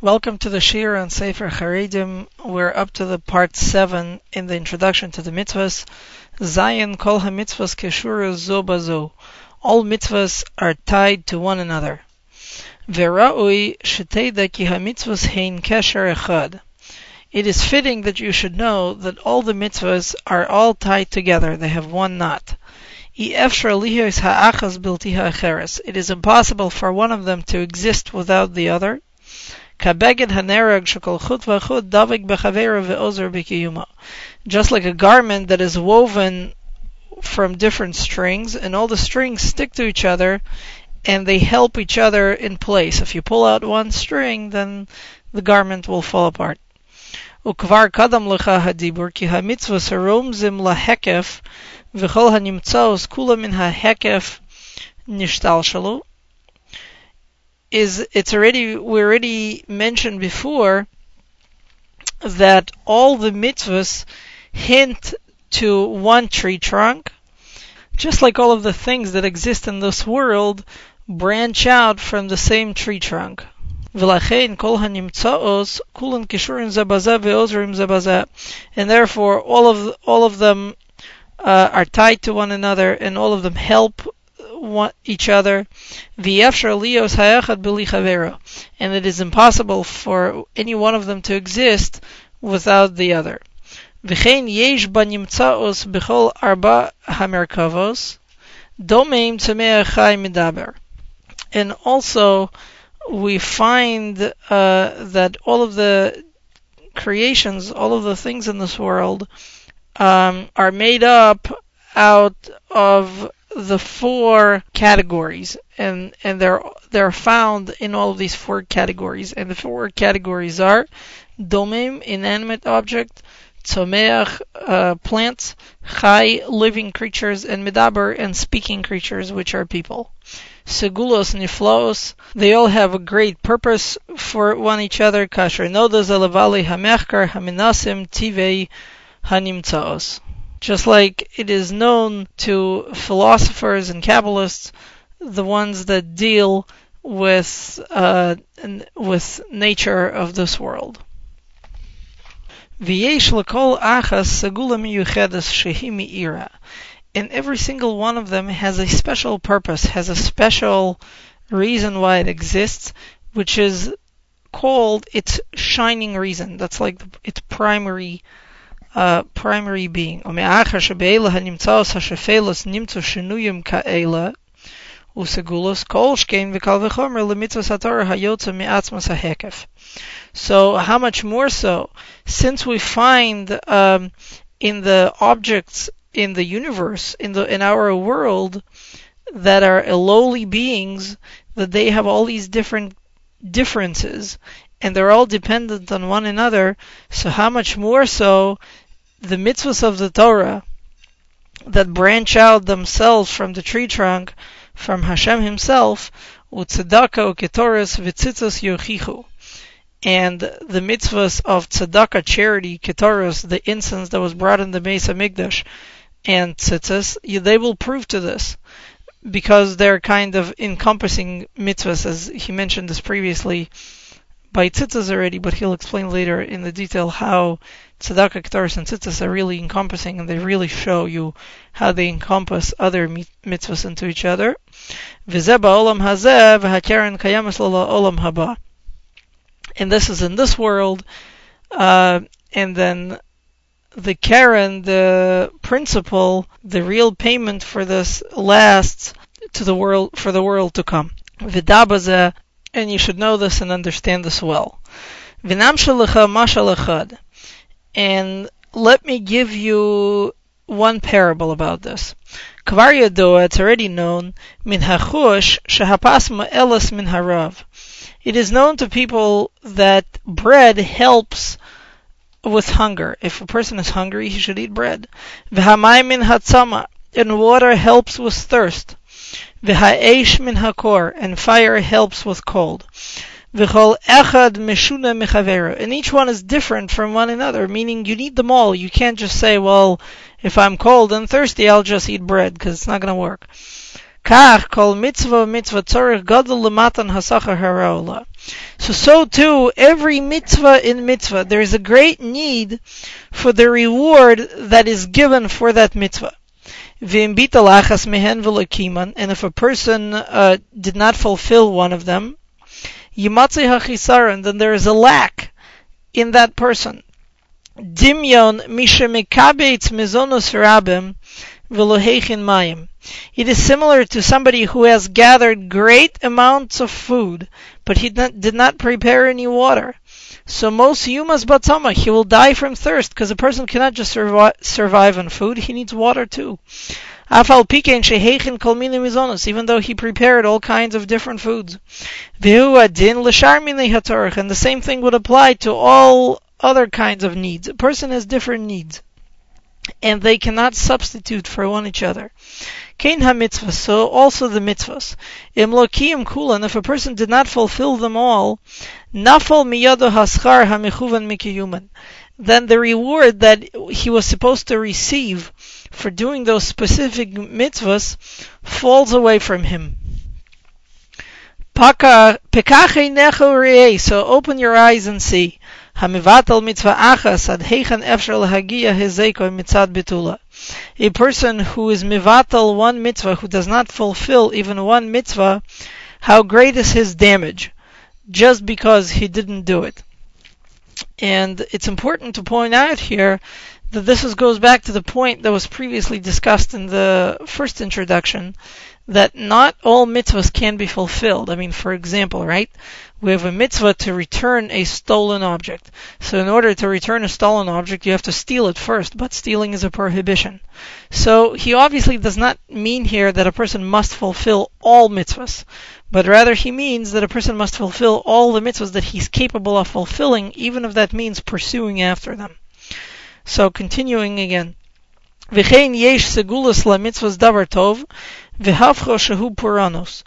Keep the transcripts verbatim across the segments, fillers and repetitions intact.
Welcome to the Shir on Sefer Charedim. We're up to the part seven in the introduction to the mitzvahs. Zayin kol ha-mitzvahs keshura zo bazo. All mitzvahs are tied to one another. Vera'ui sheteda ki ha-mitzvahs hein kesher echad. It is fitting that you should know that all the mitzvahs are all tied together. They have one knot. It is impossible for one of them to exist without the other. Just like a garment that is woven from different strings, and all the strings stick to each other, and they help each other in place. If you pull out one string, then the garment will fall apart. וכבר קדם לך הדיבור כי המצוות רומזים להיקף וכל הנמצאות כולם מן ההיקף נשתלשלו. Is it's already we already mentioned before that all the mitzvahs hint to one tree trunk, just like all of the things that exist in this world branch out from the same tree trunk. And therefore all of all of them uh, are tied to one another, and all of them help one, each other. And it is impossible for any one of them to exist without the other. And also we find uh, that all of the creations, all of the things in this world, um, are made up out of the four categories, and and they're they're found in all of these four categories. And the four categories are domim, inanimate object, tzomeach, uh, plants, chai, living creatures, and medaber, and speaking creatures, which are people. Segulos niflaos, they all have a great purpose for one each other. Kasher nodas alavali hamechkar haminasim tivei hanimtzaos. Just like it is known to philosophers and Kabbalists, the ones that deal with uh, with nature of this world. V'yesh l'kol achas segula miyuchedes shehi mi'ira. And every single one of them has a special purpose, has a special reason why it exists, which is called its shining reason. That's like the, its primary uh, primary being. And so how much more so, since we find um, in the objects in the universe, in the in our world, that are lowly beings, that they have all these different differences, and they're all dependent on one another. So how much more so the mitzvahs of the Torah that branch out themselves from the tree trunk, from Hashem Himself, u'tzedakah u'ketoras v'tzitzos yochichu. And the mitzvahs of tzedakah, charity, ketoros, the incense that was brought in the Beis Hamikdash, and tzitzis, they will prove to this, because they're kind of encompassing mitzvahs, as he mentioned this previously by tzitzis already, but he'll explain later in the detail how tzedakah, ketoros, and tzitzis are really encompassing, and they really show you how they encompass other mitzvahs into each other. V'zeh ba'olam hazeh v'hakeren kayamas la'olam haba. And this is in this world, uh, and then the Karen, the principle, the real payment for this lasts to the world, for the world to come. V'dabaze, and you should know this and understand this well. V'namshalecha mashal echad, and let me give you one parable about this. Kvar yadoa, it's already known, min hachush shehapas ma'elas min harav. It is known to people that bread helps with hunger. If a person is hungry, he should eat bread. V'hamayim min hatzama, and water helps with thirst. V'ha'esh min hakor, and fire helps with cold. V'chol echad meshuna mechavera, and each one is different from one another, meaning you need them all. You can't just say, well, if I'm cold and thirsty, I'll just eat bread, because it's not going to work. Kach kol mitzvah mitzvah tzorich gadol lematan hasachar haraola. So, so too, every mitzvah in mitzvah, there is a great need for the reward that is given for that mitzvah. V'im bital achas mehen v'lo kiman, and if a person uh, did not fulfill one of them, yimatzei hachisaron, then there is a lack in that person. Dimyon mishemekabetz mizonos rabim v'lo heichin mayim. It is similar to somebody who has gathered great amounts of food, but he did not prepare any water. So most yumas batzama, he will die from thirst, because a person cannot just survive, survive on food, he needs water too. Afal pikein sheheichin kol mini mizonos, even though he prepared all kinds of different foods. V'hu adin l'shar mini hatorach, and the same thing would apply to all other kinds of needs. A person has different needs, and they cannot substitute for one each other. Kein ha-mitzvah, so also the mitzvahs. Im lo kiyum kulan, if a person did not fulfill them all, nafal miyado haschar ha-mechuvan mikiyuman, then the reward that he was supposed to receive for doing those specific mitzvahs falls away from him. Pekach einecha u're'eh, so open your eyes and see. Hamivatal mitzvah achas ad heichan efshar lahagia hezeko mitzad betula. A person who is mivatal one mitzvah, who does not fulfill even one mitzvah, how great is his damage just because he didn't do it. And it's important to point out here that this is, goes back to the point that was previously discussed in the first introduction, that not all mitzvahs can be fulfilled. I mean, for example, right? We have a mitzvah to return a stolen object. So in order to return a stolen object, you have to steal it first, but stealing is a prohibition. So he obviously does not mean here that a person must fulfill all mitzvahs, but rather he means that a person must fulfill all the mitzvahs that he's capable of fulfilling, even if that means pursuing after them. So continuing again. V'chein yesh segulas la mitzvahs davar tov, v'hafcho shehu puranos.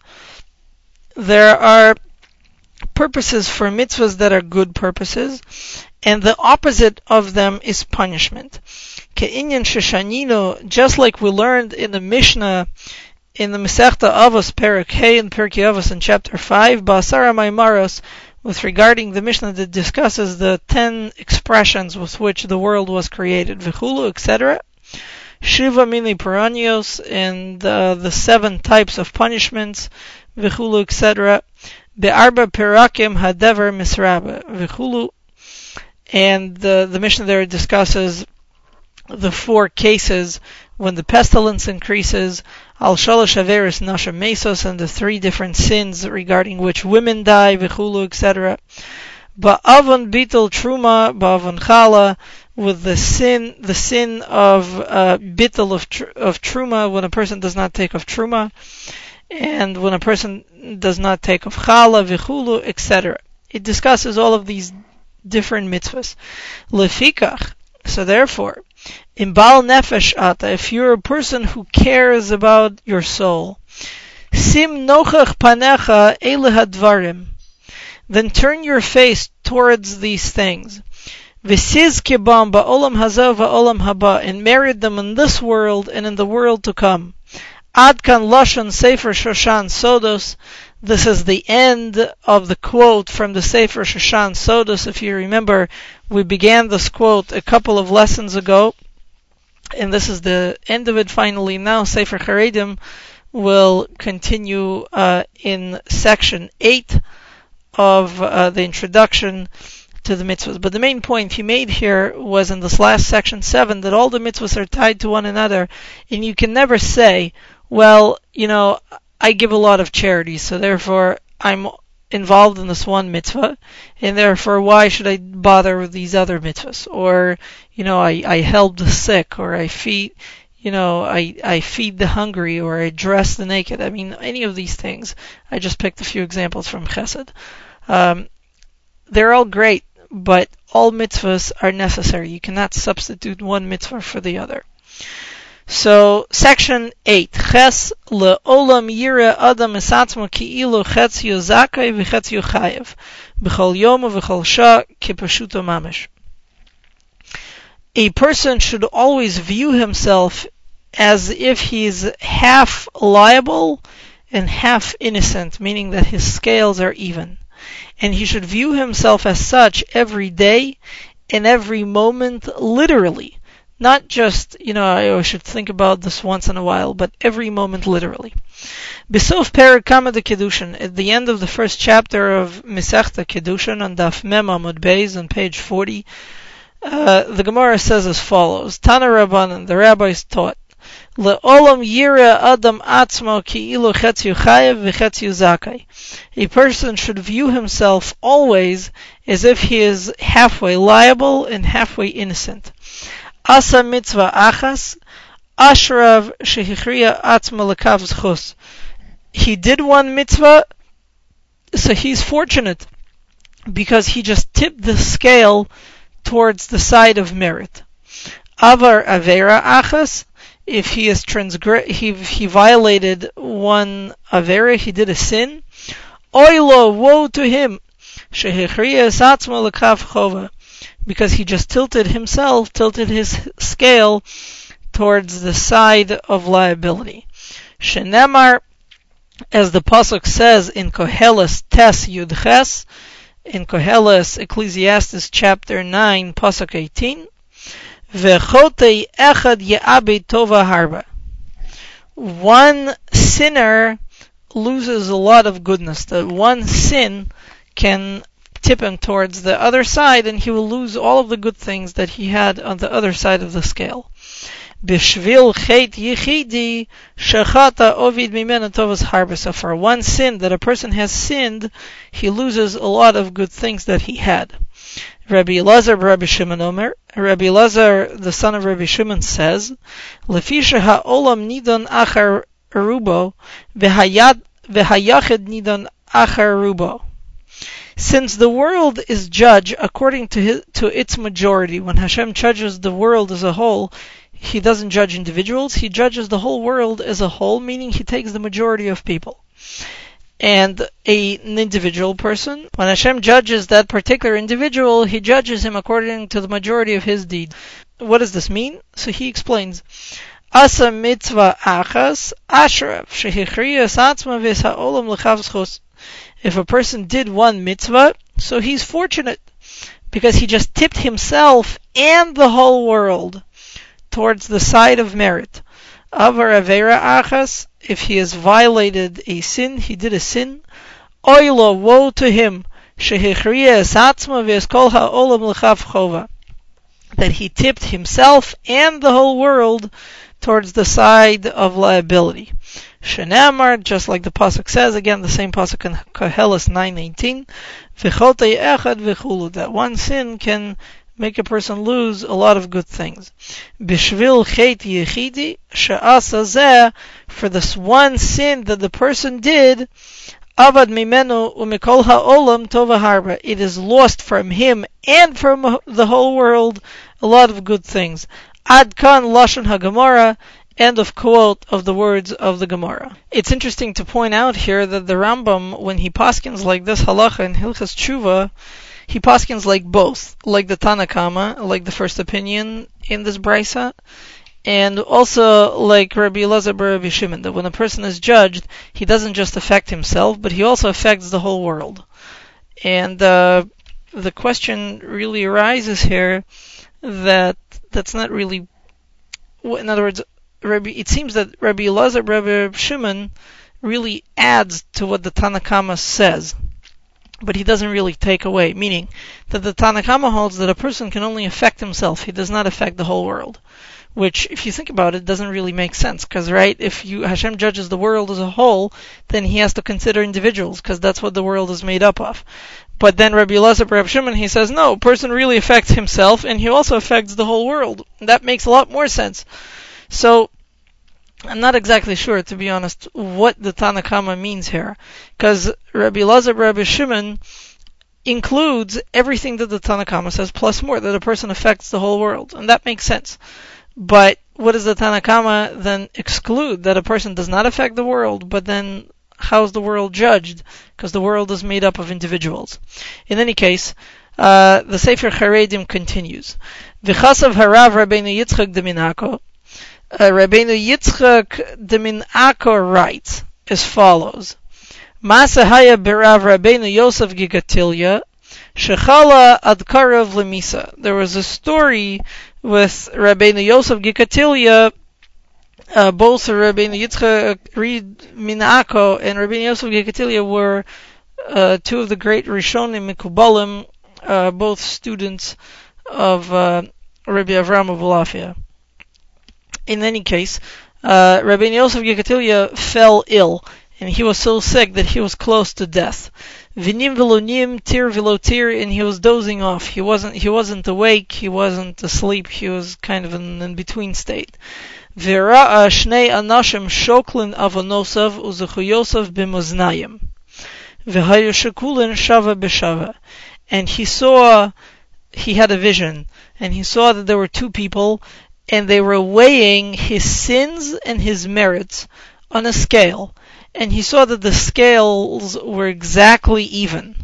There are purposes for mitzvahs that are good purposes, and the opposite of them is punishment. Ke'inyan sheshanino, just like we learned in the Mishnah, in the Masechta Avos, Perek Hey, and Perkei Avos in chapter five, Ba'asara Maimaros, with regarding the Mishnah that discusses the ten expressions with which the world was created, V'chulu, et cetera. Shiva mini paranios, and uh, the seven types of punishments, V'chulu, et cetera. Be'arba perakim hadever misraba, V'chulu. And uh, the Mishnah there discusses the four cases when the pestilence increases, al shalosh averis nasha mesos, and the three different sins regarding which women die, v'chulu, et cetera. Ba'avon bitul truma, ba'avon chala, with the sin, the sin of uh, bitul of tr- of truma, when a person does not take of truma, and when a person does not take of chala, v'chulu, et cetera. It discusses all of these different mitzvahs. Lefikach, so therefore, in Baal Nefesh Ata, if you're a person who cares about your soul, Sim Nochach Panecha Ele Hadvarim, then turn your face towards these things. V'siz kibam ba'olam hazav va'olam haba, and merit them in this world and in the world to come. Ad kan lashon Sefer Shoshan Sodos. This is the end of the quote from the Sefer Shoshan Sodos. If you remember, we began this quote a couple of lessons ago, and this is the end of it finally. Now Sefer Charedim will continue uh, in section eight of uh, the introduction to the mitzvahs. But the main point he made here was in this last section seven, that all the mitzvahs are tied to one another, and you can never say, well, you know, I give a lot of charity, so therefore I'm involved in this one mitzvah, and therefore why should I bother with these other mitzvahs? Or, you know, I, I help the sick, or I feed, you know, I, I feed the hungry, or I dress the naked. I mean, any of these things. I just picked a few examples from Chesed. Um, they're all great, but all mitzvahs are necessary. You cannot substitute one mitzvah for the other. So, section eight. Ches le'olam yira adam esatzmo ki'ilu chetzio zakai v'chetzio chayev. B'chol yom v'chol shah kipashuto mamish. A person should always view himself as if he's half liable and half innocent, meaning that his scales are even. And he should view himself as such every day and every moment literally. Not just, you know, I should think about this once in a while, but every moment literally. Besof Perek Kama de Kedushin, at the end of the first chapter of Masechta Kedushin on Daf Mem Amud Beis on page forty, uh, the Gemara says as follows: Tana Rabbanan, the rabbis taught, Le'olam yira adam atzmo ki'ilu chetziu chayev v'chetziu zakai. A person should view himself always as if he is halfway liable and halfway innocent. Asa mitzvah achas, ashrav shehichriya atzma lekav zchus. He did one mitzvah, so he's fortunate because he just tipped the scale towards the side of merit. Avar avera achas, if he is transgress, he he violated one avera, he did a sin. Oilo, woe to him, shehichriya atzma lekav chova. Because he just tilted himself, tilted his scale towards the side of liability. Shenemar, as the pasuk says in Koheles Tes Yud Ches, in Koheles Ecclesiastes chapter nine, pasuk eighteen, Vechotei echad ye'abed tova harba. One sinner loses a lot of goodness. That one sin can tip him towards the other side, and he will lose all of the good things that he had on the other side of the scale. Bishvil chet yichidi shechata ovid mimena tovas harba. So for one sin that a person has sinned, he loses a lot of good things that he had. Rabbi Elazar, Rabbi Shimon Omer, Rabbi Elazar, the son of Rabbi Shimon, says, Lefisha ha'olam nidon achar rubo, v'hayad v'hayachid nidon achar rubo. Since the world is judged according to his, to its majority, when Hashem judges the world as a whole, He doesn't judge individuals, He judges the whole world as a whole, meaning He takes the majority of people. And a, an individual person, when Hashem judges that particular individual, He judges him according to the majority of his deed. What does this mean? So he explains, Asa mitzvah achas, ashrav, shehichriyas atzma ves ha'olam l'chav zchus. If a person did one mitzvah, so he's fortunate, because he just tipped himself and the whole world towards the side of merit. Avar avera achas, if he has violated a sin, he did a sin, oilo, woe to him, shehichriya esatzma v'eskol ha'olam l'chav chova, that he tipped himself and the whole world towards the side of liability. Shenamar, just like the pasuk says, again the same pasuk in Koheles nine nineteen, v'chotei echad v'chulu, that one sin can make a person lose a lot of good things. Bishvil chet yechidi she'asa zeh, for this one sin that the person did, avad mimenu umikol ha'olam tova harba, it is lost from him and from the whole world a lot of good things. Ad kan lashon haGemara, end of quote of the words of the Gemara. It's interesting to point out here that the Rambam, when he paskins like this halacha in Hilchas Tshuva, he paskins like both, like the Tana Kama, like the first opinion in this brisa, and also like Rabbi Elazar bar Rabbi Shimon, that when a person is judged, he doesn't just affect himself, but he also affects the whole world. And uh, the question really arises here that that's not really, in other words, Rabbi, it seems that Rabbi Elazar bar Rabbi Shimon really adds to what the Tana Kama says, but he doesn't really take away, meaning that the Tana Kama holds that a person can only affect himself, he does not affect the whole world. Which, if you think about it, doesn't really make sense, because, right, if you Hashem judges the world as a whole, then He has to consider individuals, because that's what the world is made up of. But then Rabbi Elazar bar Rabbi Shimon, he says, no, a person really affects himself, and he also affects the whole world. That makes a lot more sense. So, I'm not exactly sure, to be honest, what the Tana Kama means here, because Rabbi Elazar bar Rabbi Shimon includes everything that the Tana Kama says, plus more, that a person affects the whole world, and that makes sense. But what does the Tana Kama then exclude? That a person does not affect the world, but then how is the world judged? Because the world is made up of individuals. In any case, uh, the Sefer Charedim continues. V'chasav harav Rabbeinu Yitzchak de Minako. uh, Rabbeinu Yitzchak de Min Akor writes as follows: Masa haya berav Rabbeinu Yosef Gigatilya shechala ad karav lemisa. There was a story with Rabbeinu Yosef Gigatilya. Uh, both Rabbeinu Yitzchak Reed Min Akor and Rabbeinu Yosef Gigatilya were uh, two of the great Rishonim Mikubalim, uh, both students of uh, Rabbi Avram of Volafia. In any case, uh, Rabbeinu Yosef Gigatilya fell ill, and he was so sick that he was close to death. Vinim velonim tir velotir, and he was dozing off. He wasn't. He wasn't awake. He wasn't asleep. He was kind of in in between state. V'ra'a shnei anashim shoklin avonosav uzechu Yosef b'moznayim. V'hayu shekulin shava b'shava. And he saw, he had a vision, and he saw that there were two people, and they were weighing his sins and his merits on a scale. And he saw that the scales were exactly even.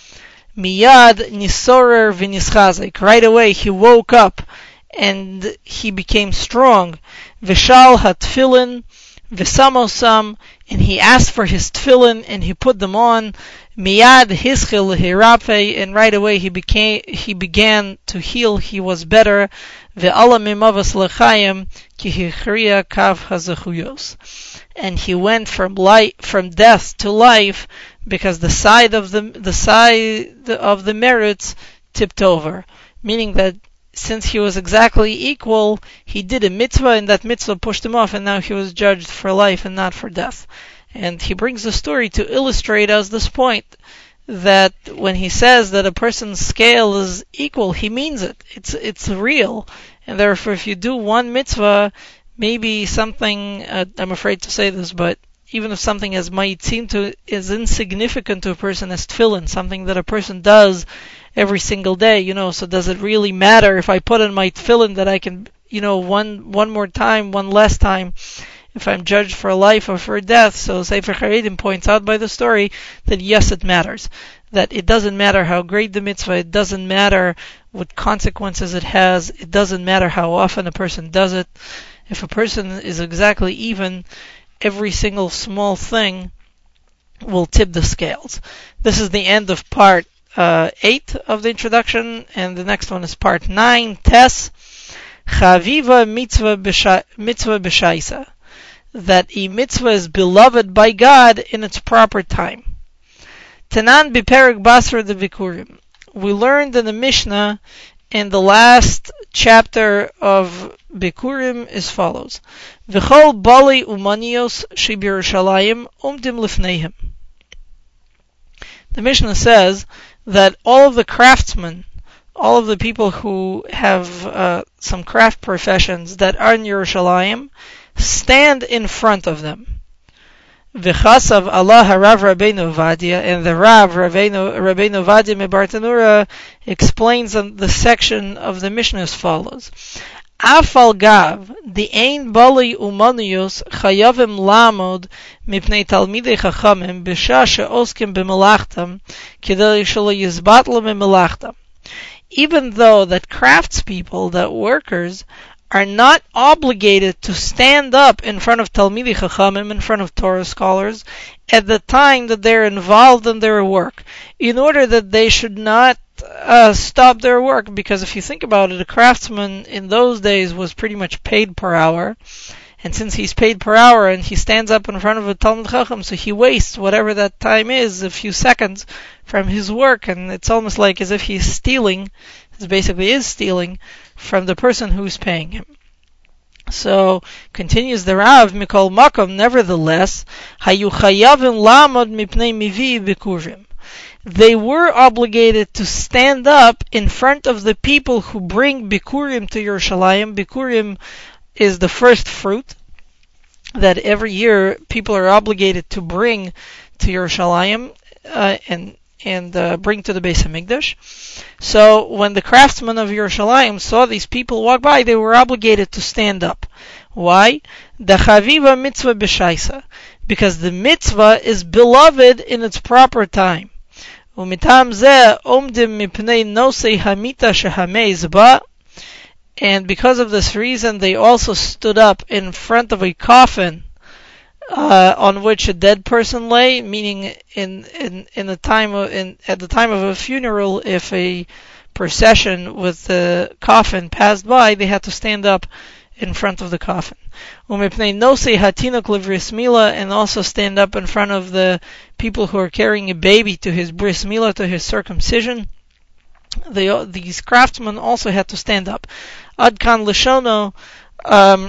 Miyad nisorer v'nischazek. Right away he woke up and he became strong. V'shal hatfilin v'samosam, and he asked for his tefillin and he put them on. Miyad hischil hirape, and right away he became he began to heal. He was better. Ve'ala mimavas lechayim ki hichriya kav hazechuyos, and he went from life from death to life because the side of the the side of the merits tipped over, meaning that since he was exactly equal, he did a mitzvah, and that mitzvah pushed him off, and now he was judged for life and not for death. And he brings the story to illustrate us this point, that when he says that a person's scale is equal, he means it. It's it's real. And therefore, if you do one mitzvah, maybe something, uh, I'm afraid to say this, but even if something as might seem to is insignificant to a person as tefillin, something that a person does every single day, you know, so does it really matter if I put in my tefillin that I can, you know, one one more time, one less time, if I'm judged for life or for death? So Sefer Charedim points out by the story that yes, it matters. That it doesn't matter how great the mitzvah, it doesn't matter what consequences it has, it doesn't matter how often a person does it. If a person is exactly even, every single small thing will tip the scales. This is the end of part uh, eight of the introduction, and the next one is part nine, Tes, Chaviva mitzvah b'shaisa, that a mitzvah is beloved by God in its proper time. Tanan b'perek basra de Bikurim. We learned in the Mishnah in the last chapter of Bikurim as follows: V'chol bali umanios shebirushalayim umdim lifneihem. The Mishnah says that all of the craftsmen, all of the people who have uh, some craft professions that are in Yerushalayim, stand in front of them. V'chasav Allah Harav Rabbeinu Vadia, and the Rav Rabbeinu, Rabbeinu Vadia Mebartanura explains the section of the Mishnah as follows: Afal gav the ein bali umaniyos chayavim lamod mipnei talmidei chachamim b'shah she'oskim b'melachtam kedei shelo yizbatlu b'melachtam. Even though that craftspeople, that workers, are not obligated to stand up in front of Talmidei Chachamim, in front of Torah scholars, at the time that they're involved in their work, in order that they should not uh, stop their work. Because if you think about it, a craftsman in those days was pretty much paid per hour, and since he's paid per hour and he stands up in front of a Talmid Chacham, so he wastes whatever that time is, a few seconds from his work, and it's almost like as if he's stealing, it basically is stealing, from the person who's paying him. So, continues the Rav, Mikol Makom, nevertheless, Hayu Chayavim Lamod Mipnei Mivi Bikurim. They were obligated to stand up in front of the people who bring Bikurim to Yerushalayim. Bikurim is the first fruit that every year people are obligated to bring to Yerushalayim, uh, and and uh, bring to the Beis Hamikdash. So when the craftsmen of Yerushalayim saw these people walk by, they were obligated to stand up. Why? The chaviva mitzvah b'shaisa, because the mitzvah is beloved in its proper time. Umitam zeh omdim mipnei nosei hamita shehameiz ba, and because of this reason, they also stood up in front of a coffin uh, on which a dead person lay. Meaning, in in in the time of in at the time of a funeral, if a procession with the coffin passed by, they had to stand up in front of the coffin. And also stand up in front of the people who are carrying a baby to his bris milah, to his circumcision. They, these craftsmen also had to stand up. Adkan Lishono, um,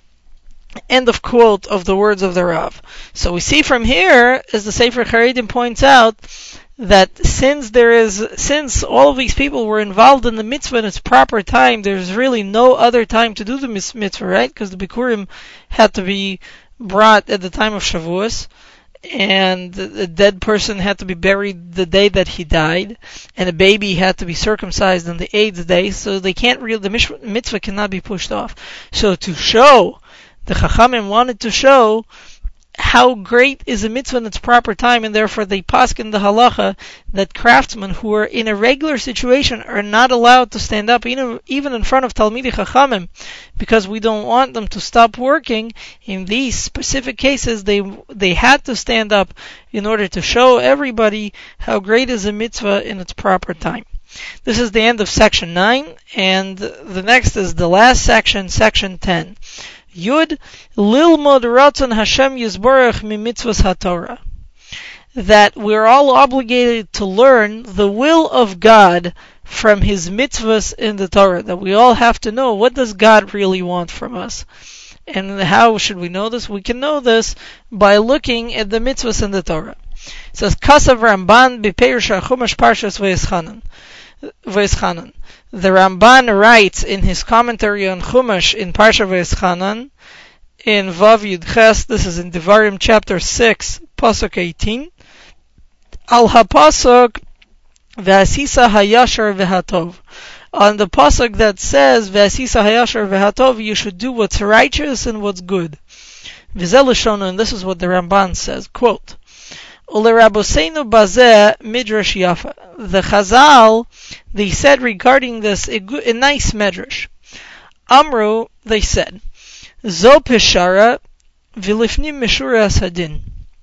end of quote of the words of the Rav. So we see from here, as the Sefer Charedim points out, that since there is, since all of these people were involved in the mitzvah in its proper time, there's really no other time to do the mitzvah, right? Because the Bikurim had to be brought at the time of Shavuos, and the dead person had to be buried the day that he died, and a baby had to be circumcised on the eighth day, so they can't really, the mitzvah cannot be pushed off. So to show, the Chachamim wanted to show how great is a mitzvah in its proper time, and therefore they paskin the halacha that craftsmen who are in a regular situation are not allowed to stand up, even in front of Talmidei Chachamim, because we don't want them to stop working. In these specific cases, they they had to stand up in order to show everybody how great is a mitzvah in its proper time. This is the end of section nine, and the next is the last section, section ten. Yud Lilmod Ratzon Hashem Yisborach Mimitzvos HaTorah. That we're all obligated to learn the will of God from His mitzvahs in the Torah. That we all have to know, what does God really want from us? And how should we know this? We can know this by looking at the mitzvahs in the Torah. It says, Kasav Ramban B'Peirush HaChumash Parshas Vayeschanan. Vayeschanan. The Ramban writes in his commentary on Chumash in Parsha Vayeschanan, in Vav Yud Ches, this is in Devarim chapter six, Pasuk eighteen, Al HaPasuk V'asisa Hayashar V'hatov. On the Pasuk that says V'asisa Hayashar V'hatov, you should do what's righteous and what's good. V'zeh Lashon, and this is what the Ramban says, quote, Ule Rabboseinu Bazeh Midrash Yafa. The Chazal, they said regarding this a, good, a nice medrash. Amru, they said, Zo Peshara V'lifnim Meshuras Hadin.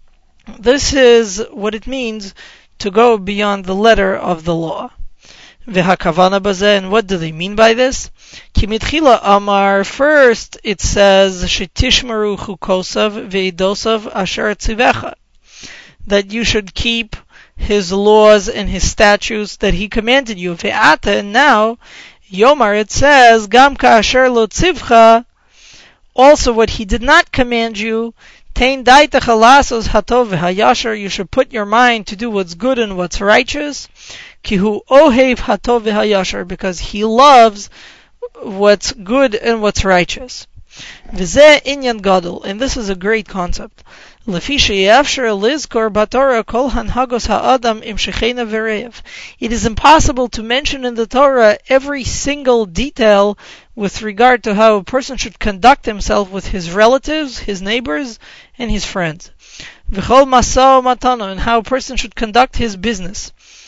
This is what it means to go beyond the letter of the law. V'hakavana Bazeh, and what do they mean by this? Ki mitchila Amar, first it says Shetishmaru Chukosav V'edosav Asher Tzivecha, that you should keep His laws and His statutes that He commanded you. Ve'ata, and now, Yomar, it says, Gam ka'asher lo tzivcha, also what He did not command you, Tein daita chalasos hatov v'hayashar, you should put your mind to do what's good and what's righteous. Kihu ohev hatov v'hayashar, because He loves what's good and what's righteous. V'zeh inyan gadol, and this is a great concept. Lefi sheyafshar lizkor batorah kol hanhagos ha'adam im shechena v'reiv. It is impossible to mention in the Torah every single detail with regard to how a person should conduct himself with his relatives, his neighbors, and his friends. V'chol masao matano, and how a person should conduct his business.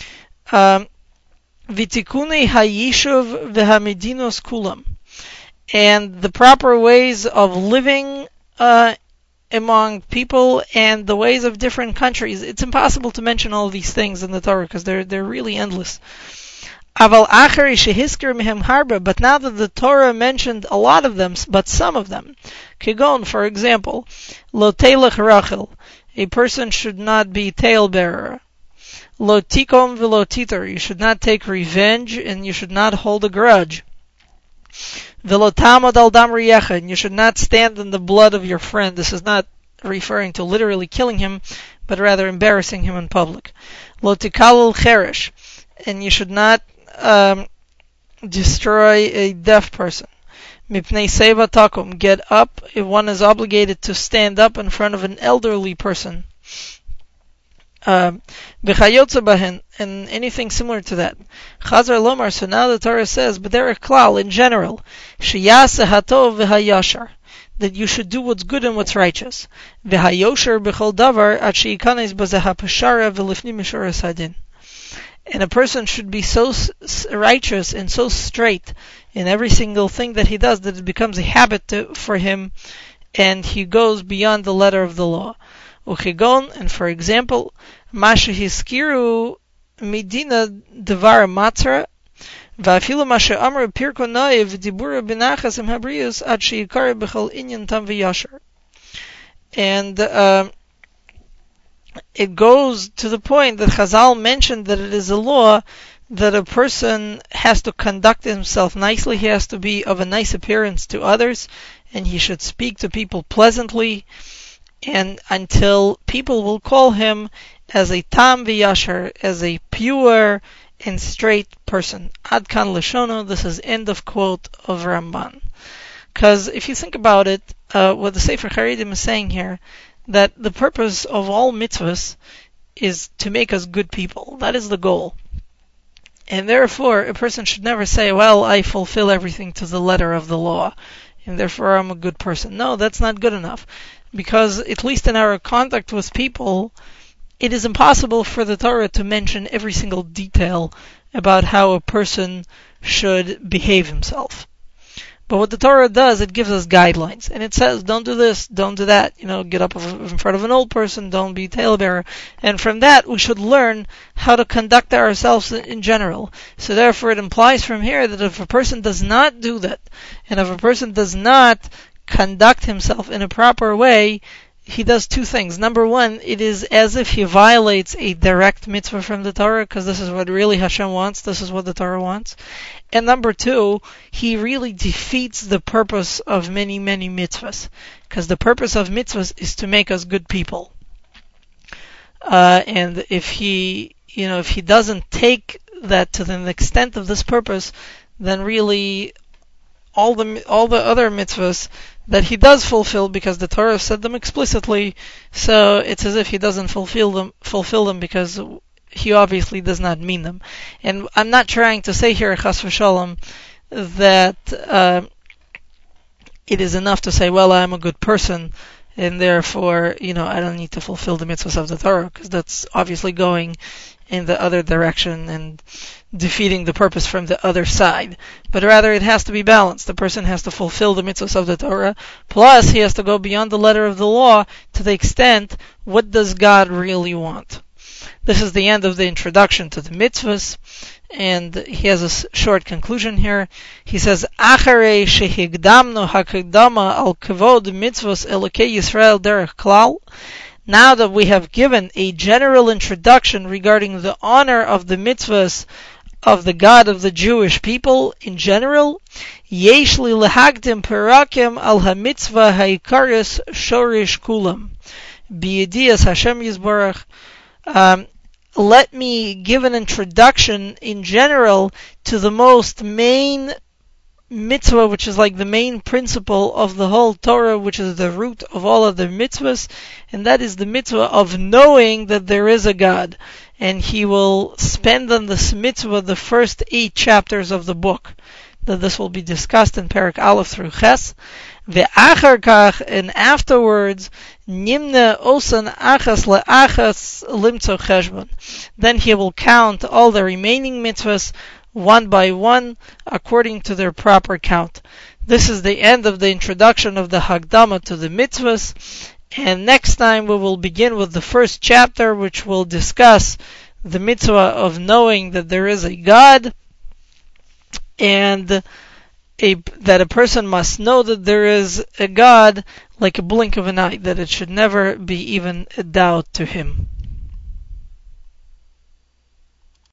Um, V'tikunei hayishuv v'hamedinos kulam, and the proper ways of living uh, among people and the ways of different countries. It's impossible to mention all these things in the Torah because they're they're really endless. Aval achari shehiskir mehem harba, but now that the Torah mentioned a lot of them, but some of them, kigon, for example, lo teilach rachel, a person should not be talebearer. Lo tikom v'lo titor, you should not take revenge and you should not hold a grudge. V'lo tamod al dam riyecha, and you should not stand in the blood of your friend. This is not referring to literally killing him, but rather embarrassing him in public. Lo tikalul cheresh, and you should not um, destroy a deaf person. Mipnei seva takum, get up if one is obligated to stand up in front of an elderly person. B'chayotze bahen, and anything similar to that. Chazar lomar, so now the Torah says, but there are klal in general, sheyase hatov v'hayashar, that you should do what's good and what's righteous. V'hayosher b'chol davar at sheikanes b'zeh ha'peshara v'lifnim mishuras hadin. And a person should be so righteous and so straight in every single thing that he does, that it becomes a habit to, for him, and he goes beyond the letter of the law. Uchigon, and for example, Masha Hiskiru Medina Devar Matra, Vafilu Masha Amr Pirko Noiv Dibura Binachas Im Habrius Ad Sheikar Bechal Inyan Tam V'Yashar. And uh, it goes to the point that Chazal mentioned that it is a law that a person has to conduct himself nicely, he has to be of a nice appearance to others, and he should speak to people pleasantly, and until people will call him as a tam v'yashar, as a pure and straight person. Ad kan Leshono, this is end of quote of Ramban. Because if you think about it, uh, what the Sefer Charedim is saying here, that the purpose of all mitzvahs is to make us good people. That is the goal. And therefore, a person should never say, well, I fulfill everything to the letter of the law, and therefore I'm a good person. No, that's not good enough. Because, at least in our contact with people, it is impossible for the Torah to mention every single detail about how a person should behave himself. But what the Torah does, it gives us guidelines. And it says, don't do this, don't do that. You know, get up in front of an old person, don't be talebearer. And from that, we should learn how to conduct ourselves in general. So therefore, it implies from here that if a person does not do that, and if a person does not conduct himself in a proper way, he does two things. Number one, it is as if he violates a direct mitzvah from the Torah, because this is what really Hashem wants, this is what the Torah wants. And number two, he really defeats the purpose of many, many mitzvahs, because the purpose of mitzvahs is to make us good people. Uh, and if he, you know, if he doesn't take that to the extent of this purpose, then really all the all the other mitzvahs that he does fulfill, because the Torah said them explicitly, so it's as if he doesn't fulfill them fulfill them because he obviously does not mean them. And I'm not trying to say here, chas v'shalom, that uh, it is enough to say, well, I'm a good person, and therefore, you know, I don't need to fulfill the mitzvahs of the Torah, because that's obviously going in the other direction and defeating the purpose from the other side. But rather, it has to be balanced. The person has to fulfill the mitzvahs of the Torah, plus he has to go beyond the letter of the law to the extent, what does God really want? This is the end of the introduction to the mitzvahs, and he has a s- short conclusion here. He says, Acharei shehigdamnu hakdama al kavod mitzvahs Elokei Yisrael derech klal. Now that we have given a general introduction regarding the honor of the mitzvahs of the God of the Jewish people in general, yesh li lehagdim perakim al hamitzvah haikaris shorish kulam biyedias Hashem Yisborach. Um, let me give an introduction in general to the most main mitzvah, which is like the main principle of the whole Torah, which is the root of all other mitzvahs, and that is the mitzvah of knowing that there is a God. And he will spend on this mitzvah the first eight chapters of the book. That this will be discussed in Perek Aleph through Ches. Ve'achar kach, and afterwards, nimne osan achas le'achas limtzo cheshbon. Then he will count all the remaining mitzvahs one by one, according to their proper count. This is the end of the introduction of the Hagdama to the mitzvahs, and next time we will begin with the first chapter, which will discuss the mitzvah of knowing that there is a God, and a, that a person must know that there is a God like a blink of an eye, that it should never be even a doubt to him.